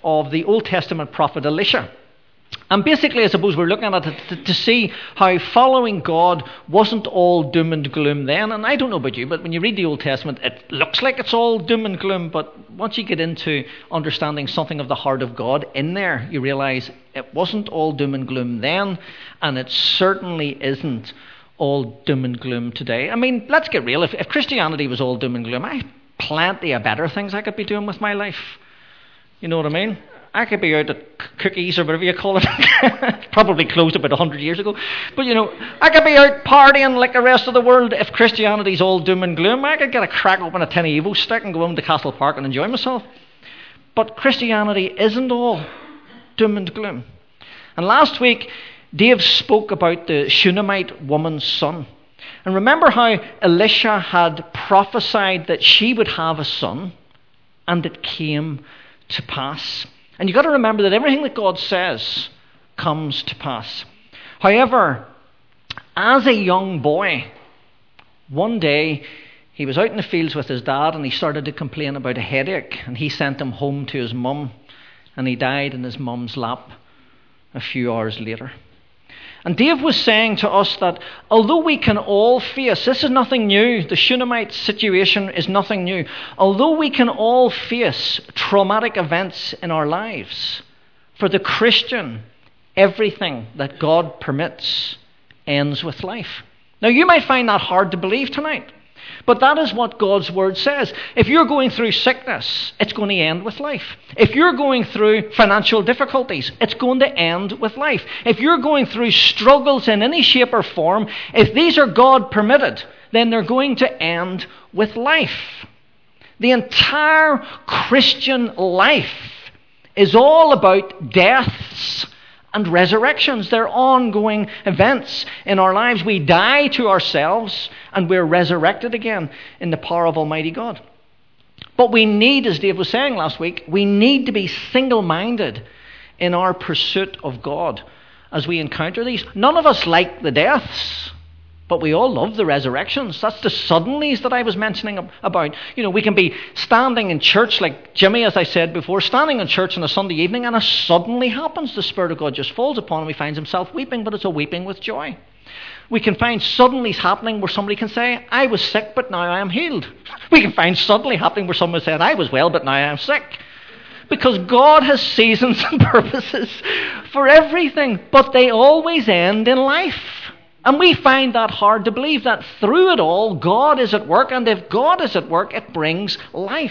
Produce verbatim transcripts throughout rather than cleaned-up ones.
of the Old Testament prophet Elisha. And basically, I suppose we're looking at it to, to see how following God wasn't all doom and gloom then. And I don't know about you, but when you read the Old Testament, it looks like it's all doom and gloom. But once you get into understanding something of the heart of God in there, you realize it wasn't all doom and gloom then, and it certainly isn't all doom and gloom today. I mean, let's get real. If, if Christianity was all doom and gloom, I have plenty of better things I could be doing with my life. You know what I mean? I could be out at cookies or whatever you call it. Probably closed about one hundred years ago. But, you know, I could be out partying like the rest of the world. If Christianity's all doom and gloom, I could get a crack open a tin of Evo stick and go home to Castle Park and enjoy myself. But Christianity isn't all doom and gloom. And last week, Dave spoke about the Shunammite woman's son. And remember how Elisha had prophesied that she would have a son, and it came to pass. And you've got to remember that everything that God says comes to pass. However, as a young boy, one day he was out in the fields with his dad and he started to complain about a headache, and he sent him home to his mum, and he died in his mum's lap a few hours later. And Dave was saying to us that although we can all face, this is nothing new, the Shunammite situation is nothing new. Although we can all face traumatic events in our lives, for the Christian, everything that God permits ends with life. Now you might find that hard to believe tonight, but that is what God's word says. If you're going through sickness, it's going to end with life. If you're going through financial difficulties, it's going to end with life. If you're going through struggles in any shape or form, if these are God permitted, then they're going to end with life. The entire Christian life is all about deaths and resurrections. They're ongoing events in our lives. We die to ourselves and we're resurrected again in the power of Almighty God. But we need, as Dave was saying last week, we need to be single-minded in our pursuit of God as we encounter these. None of us like the deaths, but we all love the resurrections. That's the suddenlies that I was mentioning about. You know, we can be standing in church like Jimmy, as I said before, standing in church on a Sunday evening, and a suddenly happens. The Spirit of God just falls upon him. He finds himself weeping, but it's a weeping with joy. We can find suddenlies happening where somebody can say, I was sick, but now I am healed. We can find suddenly happening where someone said, I was well, but now I am sick. Because God has seasons and purposes for everything, but they always end in life. And we find that hard to believe, that through it all, God is at work. And if God is at work, it brings life.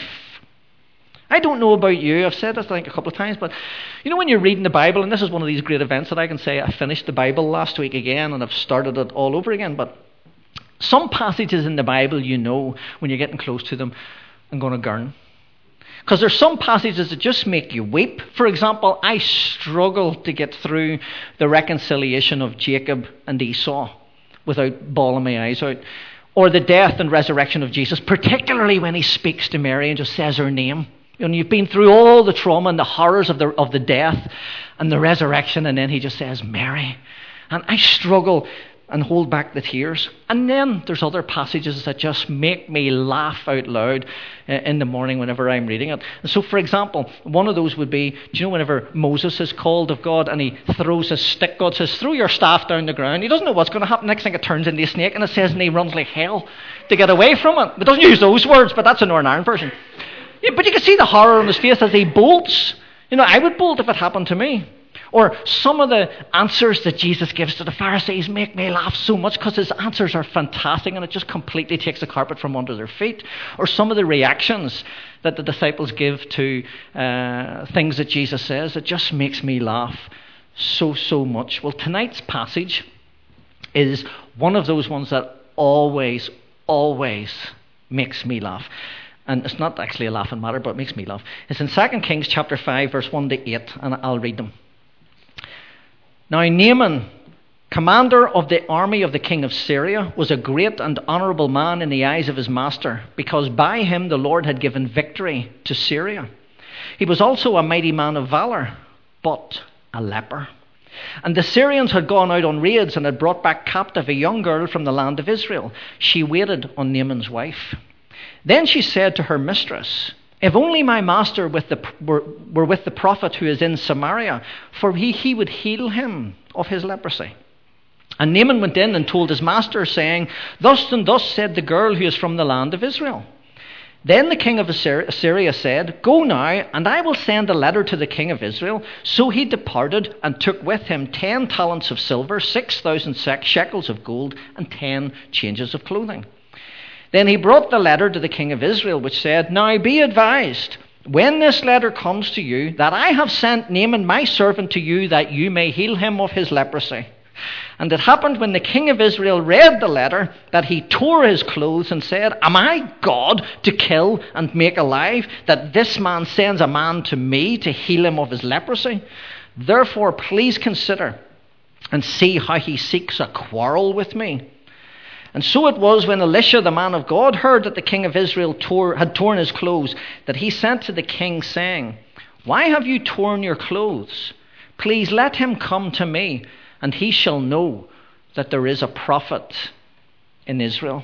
I don't know about you. I've said this, I think, a couple of times. But you know when you're reading the Bible, and this is one of these great events that I can say I finished the Bible last week again, and I've started it all over again. But some passages in the Bible, you know, when you're getting close to them, I'm going to gurn. Because there's some passages that just make you weep. For example, I struggle to get through the reconciliation of Jacob and Esau without bawling my eyes out. Or the death and resurrection of Jesus, particularly when he speaks to Mary and just says her name. You know, you've been through all the trauma and the horrors of the of the death and the resurrection, and then he just says, Mary. And I struggle and hold back the tears. And then there's other passages that just make me laugh out loud in the morning whenever I'm reading it. And so, for example, one of those would be, do you know whenever Moses is called of God and he throws his stick, God says, throw your staff down the ground. He doesn't know what's going to happen. Next thing it turns into a snake, and it says, and he runs like hell to get away from it. It doesn't use those words, but that's a Northern Ireland version. Yeah, but you can see the horror on his face as he bolts. You know, I would bolt if it happened to me. Or some of the answers that Jesus gives to the Pharisees make me laugh so much because his answers are fantastic and it just completely takes the carpet from under their feet. Or some of the reactions that the disciples give to uh, things that Jesus says, it just makes me laugh so, so much. Well, tonight's passage is one of those ones that always, always makes me laugh. And it's not actually a laughing matter, but it makes me laugh. It's in Second Kings chapter five, verse one to eight, and I'll read them. Now Naaman, commander of the army of the king of Syria, was a great and honourable man in the eyes of his master, because by him the Lord had given victory to Syria. He was also a mighty man of valour, but a leper. And the Syrians had gone out on raids and had brought back captive a young girl from the land of Israel. She waited on Naaman's wife. Then she said to her mistress, If only my master with the, were, were with the prophet who is in Samaria, for he, he would heal him of his leprosy. And Naaman went in and told his master, saying, Thus and thus said the girl who is from the land of Israel. Then the king of Assyria said, Go now, and I will send a letter to the king of Israel. So he departed and took with him ten talents of silver, six thousand shekels of gold, and ten changes of clothing. Then he brought the letter to the king of Israel, which said, Now be advised, when this letter comes to you, that I have sent Naaman my servant to you, that you may heal him of his leprosy. And it happened when the king of Israel read the letter that he tore his clothes and said, Am I God to kill and make alive, that this man sends a man to me to heal him of his leprosy? Therefore, please consider and see how he seeks a quarrel with me. And so it was when Elisha, the man of God, heard that the king of Israel tore, had torn his clothes, that he sent to the king, saying, Why have you torn your clothes? Please let him come to me, and he shall know that there is a prophet in Israel.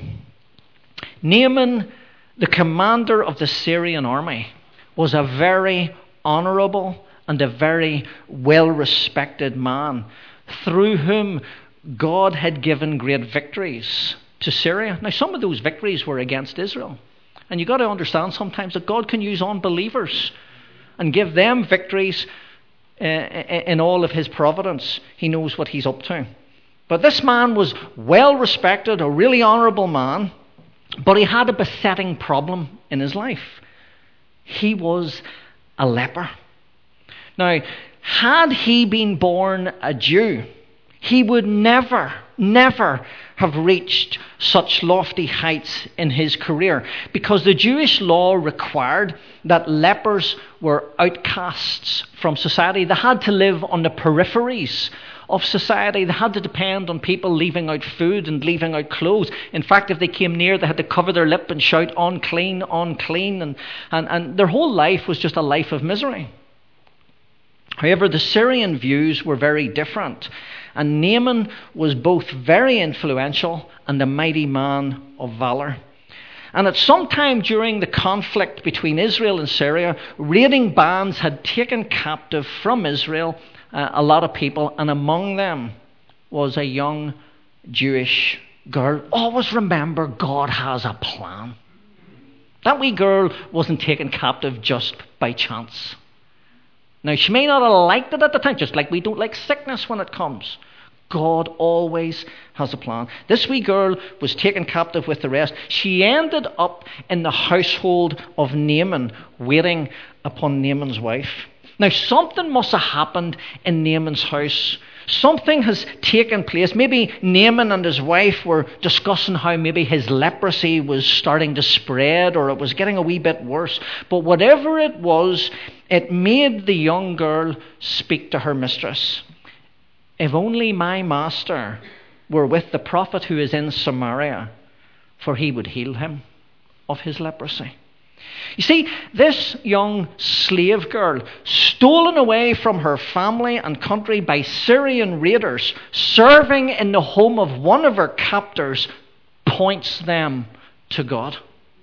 Naaman, the commander of the Syrian army, was a very honourable and a very well-respected man, through whom God had given great victories to Syria. Now, some of those victories were against Israel. And you've got to understand sometimes that God can use unbelievers and give them victories uh, in all of his providence. He knows what he's up to. But this man was well respected, a really honourable man, but he had a besetting problem in his life. He was a leper. Now, had he been born a Jew, he would never, never have reached such lofty heights in his career, because the Jewish law required that lepers were outcasts from society. They had to live on the peripheries of society. They had to depend on people leaving out food and leaving out clothes. In fact, if they came near, they had to cover their lip and shout, unclean, unclean. And, and, and their whole life was just a life of misery. However, the Syrian views were very different. And Naaman was both very influential and a mighty man of valour. And at some time during the conflict between Israel and Syria, raiding bands had taken captive from Israel uh, a lot of people, and among them was a young Jewish girl. Always remember, God has a plan. That wee girl wasn't taken captive just by chance. Now, she may not have liked it at the time, just like we don't like sickness when it comes. God always has a plan. This wee girl was taken captive with the rest. She ended up in the household of Naaman, waiting upon Naaman's wife. Now, something must have happened in Naaman's house. Something has taken place. Maybe Naaman and his wife were discussing how maybe his leprosy was starting to spread, or it was getting a wee bit worse. But whatever it was, it made the young girl speak to her mistress. If only my master were with the prophet who is in Samaria, for he would heal him of his leprosy. You see, this young slave girl, stolen away from her family and country by Syrian raiders, serving in the home of one of her captors, points them to God.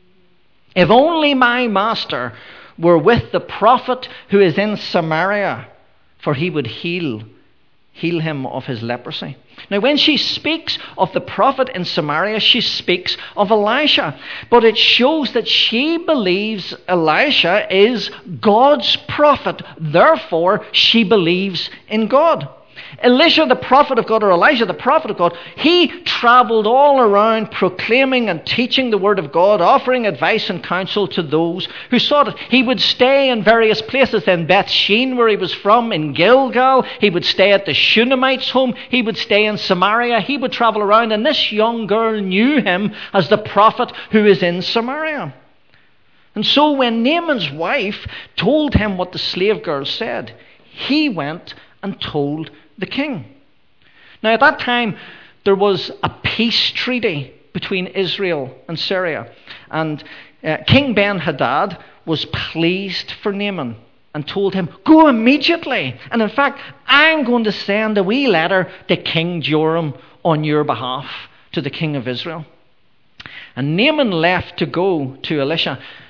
If only my master were with the prophet who is in Samaria, for he would heal heal him of his leprosy. Now, when she speaks of the prophet in Samaria, she speaks of Elisha. But it shows that she believes Elisha is God's prophet. Therefore, she believes in God. Elisha, the prophet of God, or Elijah, the prophet of God, he travelled all around proclaiming and teaching the word of God, offering advice and counsel to those who sought it. He would stay in various places, in Bethshean, where he was from, in Gilgal. He would stay at the Shunammite's home. He would stay in Samaria. He would travel around, and this young girl knew him as the prophet who is in Samaria. And so when Naaman's wife told him what the slave girl said, he went and told the king. Now, at that time, there was a peace treaty between Israel and Syria. And uh, King Ben-Hadad was pleased for Naaman and told him, go immediately. And in fact, I'm going to send a wee letter to King Joram on your behalf to the king of Israel. And Naaman left to go to Elisha.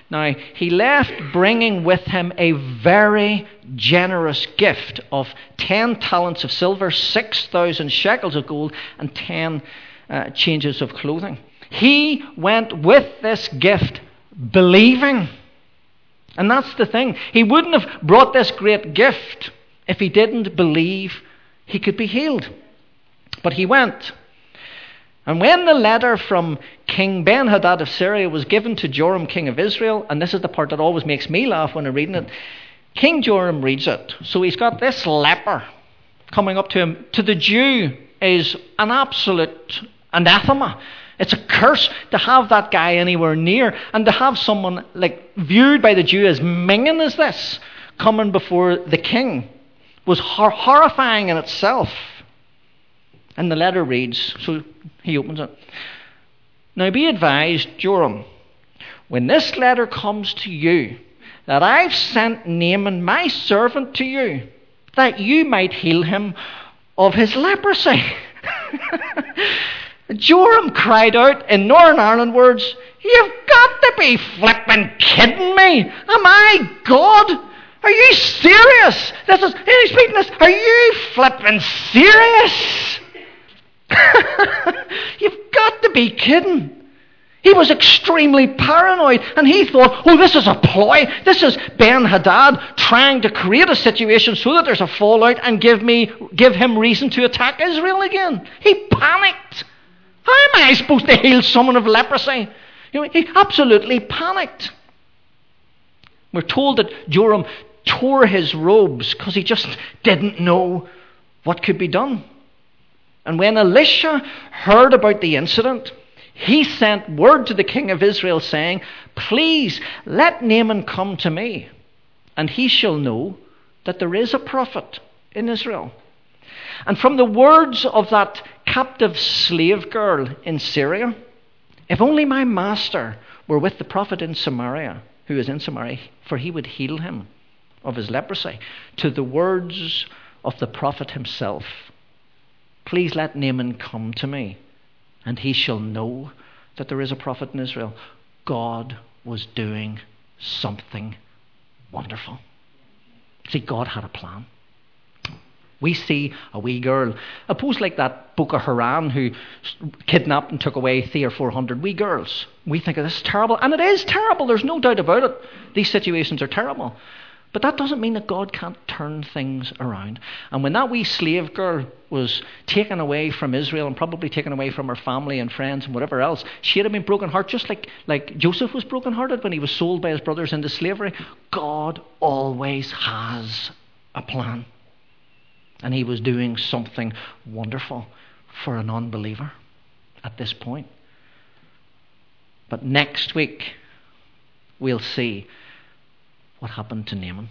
Now, he left bringing with him a very generous gift of ten talents of silver, six thousand shekels of gold, and ten uh, changes of clothing. He went with this gift believing. And that's the thing. He wouldn't have brought this great gift if he didn't believe he could be healed. But he went. And when the letter from King Ben-Hadad of Syria was given to Joram, king of Israel, and this is the part that always makes me laugh when I'm reading it, King Joram reads it. So he's got this leper coming up to him. To the Jew is an absolute anathema. It's a curse to have that guy anywhere near, and to have someone like viewed by the Jew as minging as this coming before the king was hor- horrifying in itself. And the letter reads, so he opens it. Now be advised, Joram, when this letter comes to you, that I've sent Naaman my servant to you, that you might heal him of his leprosy. Joram cried out in Northern Ireland words, "You've got to be flipping kidding me! Am I God? Are you serious? This is he's reading this. Are you flipping serious? You've got to be kidding!" He was extremely paranoid, and he thought, oh, this is a ploy. This is Ben-Hadad trying to create a situation so that there's a fallout and give me, give him reason to attack Israel again. He panicked. How am I supposed to heal someone of leprosy? You know, he absolutely panicked. We're told that Joram tore his robes because he just didn't know what could be done. And when Elisha heard about the incident, he sent word to the king of Israel saying, "Please let Naaman come to me, and he shall know that there is a prophet in Israel." And from the words of that captive slave girl in Syria, if only my master were with the prophet in Samaria, who is in Samaria, for he would heal him of his leprosy, to the words of the prophet himself, "Please let Naaman come to me, and he shall know that there is a prophet in Israel." God was doing something wonderful. See, God had a plan. We see a wee girl, I suppose like that Boko Haram who kidnapped and took away three or four hundred wee girls. We think of this is terrible, and it is terrible, there's no doubt about it. These situations are terrible. But that doesn't mean that God can't turn things around. And when that wee slave girl was taken away from Israel and probably taken away from her family and friends and whatever else, she had been broken hearted, just like, like Joseph was broken hearted when he was sold by his brothers into slavery. God always has a plan. And he was doing something wonderful for an unbeliever at this point. But next week, we'll see what happened to Naaman.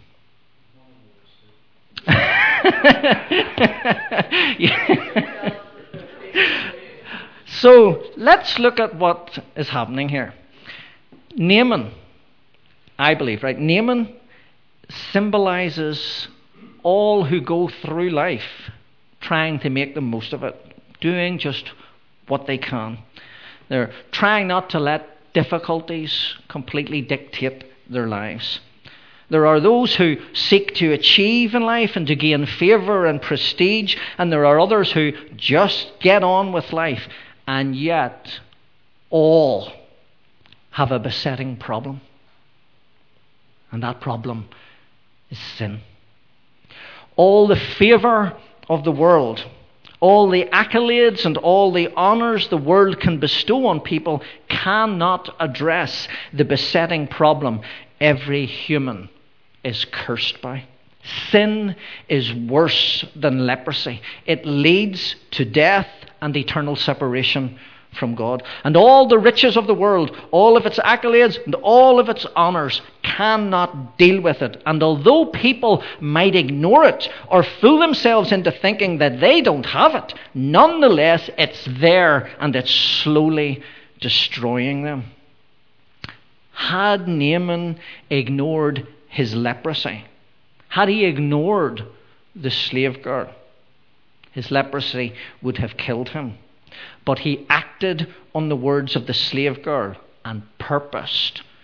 So let's look at what is happening here. Naaman, I believe, right? Naaman symbolizes all who go through life trying to make the most of it, doing just what they can. They're trying not to let difficulties completely dictate their lives. There are those who seek to achieve in life and to gain favour and prestige, and there are others who just get on with life, and yet all have a besetting problem. And that problem is sin. All the favour of the world, all the accolades and all the honours the world can bestow on people cannot address the besetting problem every human is cursed by. Sin is worse than leprosy. It leads to death and eternal separation from God. And all the riches of the world, all of its accolades and all of its honours cannot deal with it. And although people might ignore it or fool themselves into thinking that they don't have it, nonetheless it's there and it's slowly destroying them. Had Naaman ignored his leprosy, had he ignored the slave girl, his leprosy would have killed him. But he acted on the words of the slave girl and purposed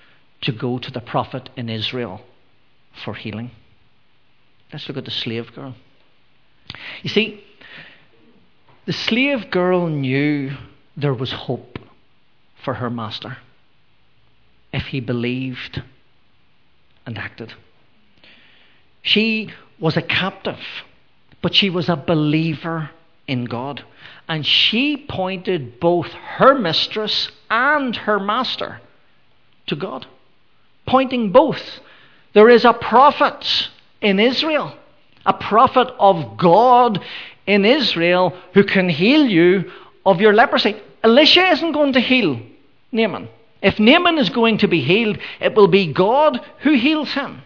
to go to the prophet in Israel for healing. Let's look at the slave girl. You see, the slave girl knew there was hope for her master if he believed and acted. She was a captive, but she was a believer in God. And she pointed both her mistress and her master to God. Pointing both. There is a prophet in Israel, a prophet of God in Israel who can heal you of your leprosy. Elisha isn't going to heal Naaman. If Naaman is going to be healed, it will be God who heals him.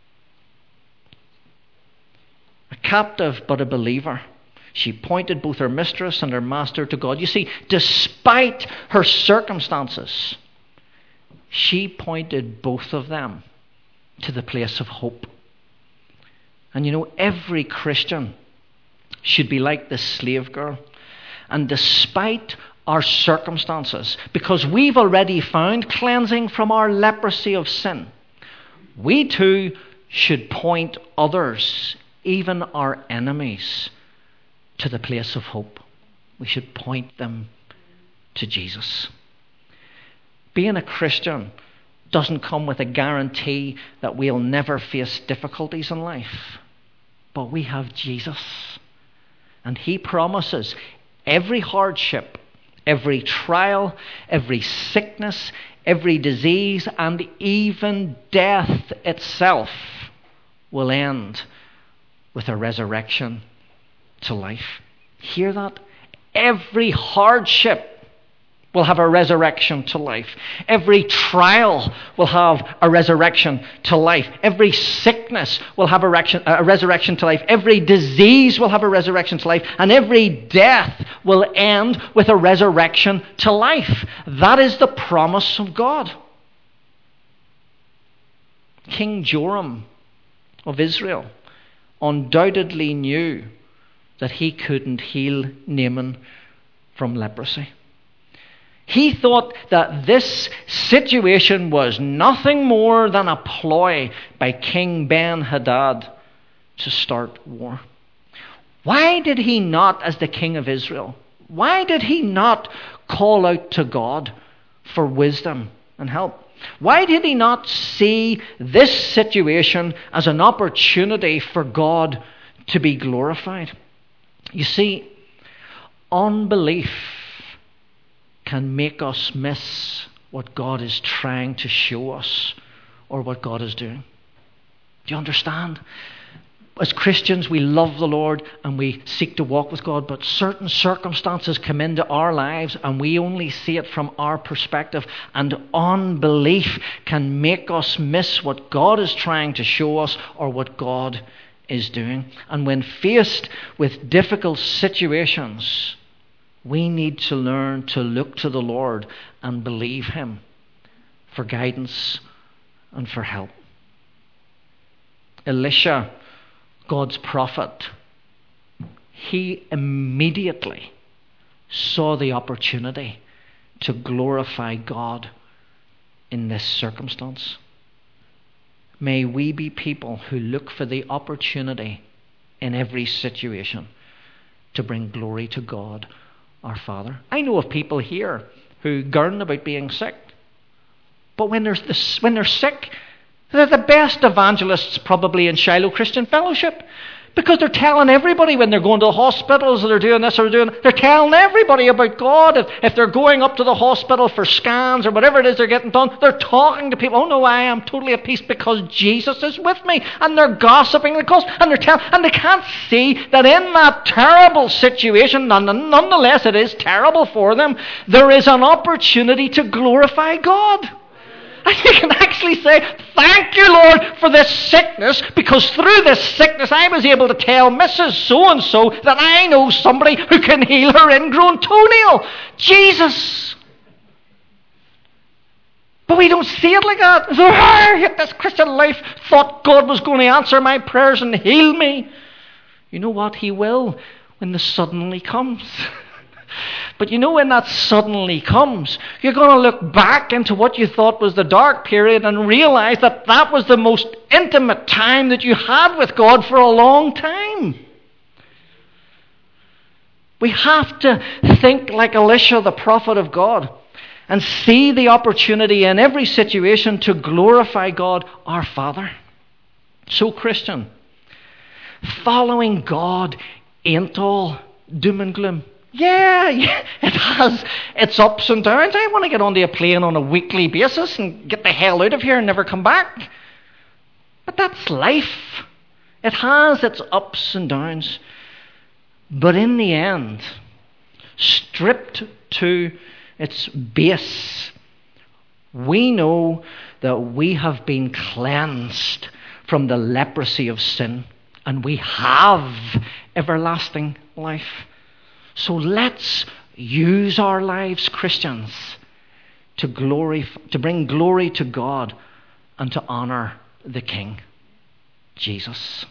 A captive but a believer. She pointed both her mistress and her master to God. You see, despite her circumstances, she pointed both of them to the place of hope. And you know, every Christian should be like this slave girl. And despite our circumstances, because we've already found cleansing from our leprosy of sin, we too should point others, even our enemies, to the place of hope. We should point them to Jesus. Being a Christian doesn't come with a guarantee that we'll never face difficulties in life. But we have Jesus. And he promises every hardship, every trial, every sickness, every disease, and even death itself will end with a resurrection to life. Hear that? Every hardship will have a resurrection to life. Every trial will have a resurrection to life. Every sickness will have a, rection, a resurrection to life. Every disease will have a resurrection to life. And every death will end with a resurrection to life. That is the promise of God. King Joram of Israel undoubtedly knew that he couldn't heal Naaman from leprosy. He thought that this situation was nothing more than a ploy by King Ben-Hadad to start war. Why did he not, as the king of Israel, why did he not call out to God for wisdom and help? Why did he not see this situation as an opportunity for God to be glorified? You see, unbelief can make us miss what God is trying to show us or what God is doing. Do you understand? As Christians, we love the Lord and we seek to walk with God, but certain circumstances come into our lives and we only see it from our perspective, and unbelief can make us miss what God is trying to show us or what God is doing. And when faced with difficult situations, we need to learn to look to the Lord and believe him for guidance and for help. Elisha, God's prophet, he immediately saw the opportunity to glorify God in this circumstance. May we be people who look for the opportunity in every situation to bring glory to God our Father. I know of people here who gurn about being sick, but when they're, this, when they're sick, they're the best evangelists probably in Shiloh Christian Fellowship, because they're telling everybody when they're going to the hospitals or they're doing this or they're doing, they're telling everybody about God. If, if they're going up to the hospital for scans or whatever it is they're getting done, they're talking to people. Oh no, I am totally at peace because Jesus is with me. And they're gossiping the cause, and they're telling, and they can't see that in that terrible situation, nonetheless it is terrible for them, there is an opportunity to glorify God. And you can actually say, thank you, Lord, for this sickness, because through this sickness I was able to tell Missus So-and-so that I know somebody who can heal her ingrown toenail. Jesus. But we don't see it like that. So, oh, this Christian life thought God was going to answer my prayers and heal me. You know what? He will when the suddenly comes. But you know, when that suddenly comes, you're going to look back into what you thought was the dark period and realize that that was the most intimate time that you had with God for a long time. We have to think like Elisha, the prophet of God, and see the opportunity in every situation to glorify God, our Father. So, Christian, following God ain't all doom and gloom. Yeah, yeah, it has its ups and downs. I want to get onto a plane on a weekly basis and get the hell out of here and never come back. But that's life. It has its ups and downs. But in the end, stripped to its base, we know that we have been cleansed from the leprosy of sin, and we have everlasting life. So let's use our lives, Christians, to glory, to bring glory to God and to honor the King, Jesus.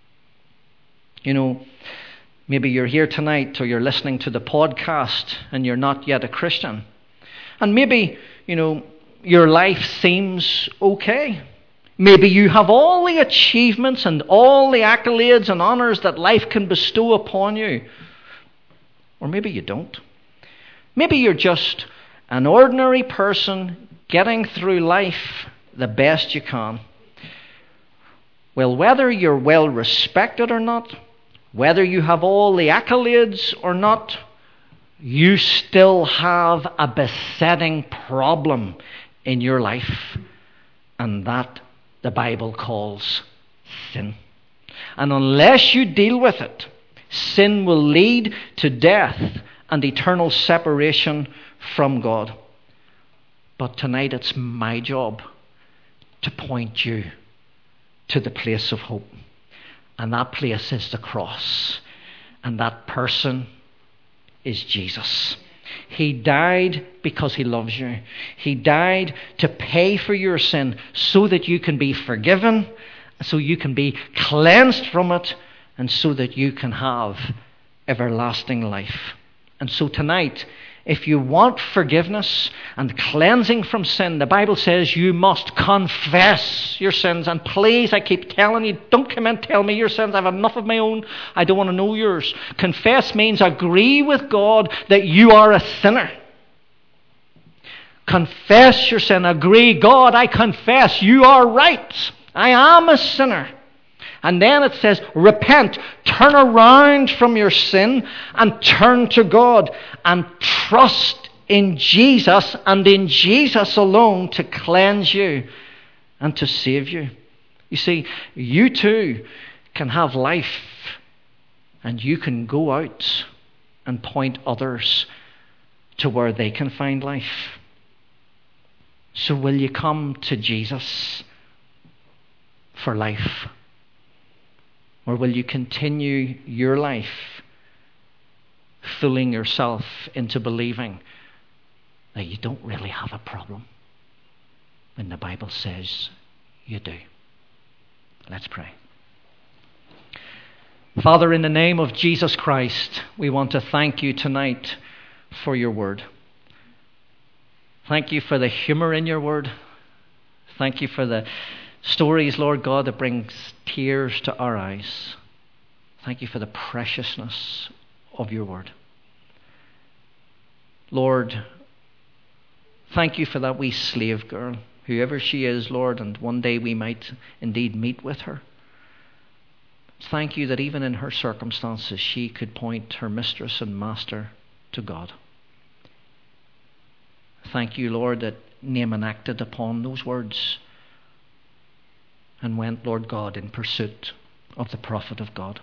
You know, maybe you're here tonight or you're listening to the podcast and you're not yet a Christian. And maybe, you know, your life seems okay. Maybe you have all the achievements and all the accolades and honors that life can bestow upon you. Or maybe you don't. Maybe you're just an ordinary person getting through life the best you can. Well, whether you're well respected or not, whether you have all the accolades or not, you still have a besetting problem in your life, and that the Bible calls sin. And unless you deal with it, sin will lead to death and eternal separation from God. But tonight it's my job to point you to the place of hope. And that place is the cross. And that person is Jesus. He died because he loves you. He died to pay for your sin so that you can be forgiven, so you can be cleansed from it, and so that you can have everlasting life. And so tonight, if you want forgiveness and cleansing from sin, the Bible says you must confess your sins. And please, I keep telling you, don't come and tell me your sins. I've enough of my own. I don't want to know yours. Confess means agree with God that you are a sinner. Confess your sin. Agree, God, I confess you are right. I am a sinner. And then it says, repent, turn around from your sin and turn to God and trust in Jesus and in Jesus alone to cleanse you and to save you. You see, you too can have life, and you can go out and point others to where they can find life. So will you come to Jesus for life? Or will you continue your life fooling yourself into believing that you don't really have a problem when the Bible says you do? Let's pray. Father, in the name of Jesus Christ, we want to thank you tonight for your word. Thank you for the humor in your word. Thank you for the stories, Lord God, that brings tears to our eyes. Thank you for the preciousness of your word. Lord, thank you for that wee slave girl, whoever she is, Lord, and one day we might indeed meet with her. Thank you that even in her circumstances she could point her mistress and master to God. Thank you, Lord, that Naaman acted upon those words and went, Lord God, in pursuit of the prophet of God.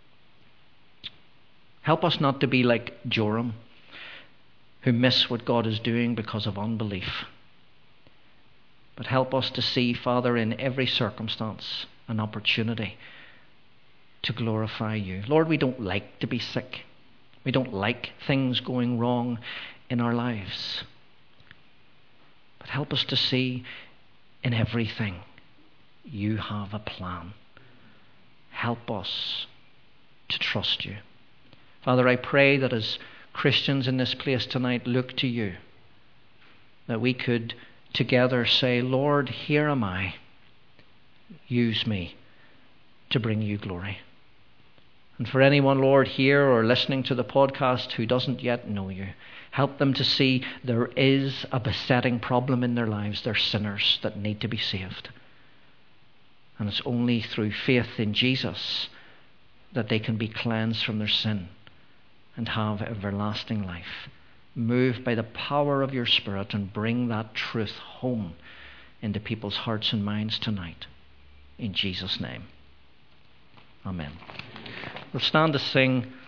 Help us not to be like Joram, who miss what God is doing because of unbelief. But help us to see, Father, in every circumstance, an opportunity to glorify you. Lord, we don't like to be sick. We don't like things going wrong in our lives. But help us to see in everything you have a plan. Help us to trust you. Father, I pray that as Christians in this place tonight look to you, that we could together say, Lord, here am I. Use me to bring you glory. And for anyone, Lord, here or listening to the podcast who doesn't yet know you, help them to see there is a besetting problem in their lives. They're sinners that need to be saved. And it's only through faith in Jesus that they can be cleansed from their sin and have everlasting life. Move by the power of your Spirit and bring that truth home into people's hearts and minds tonight. In Jesus' name. Amen. We'll stand to sing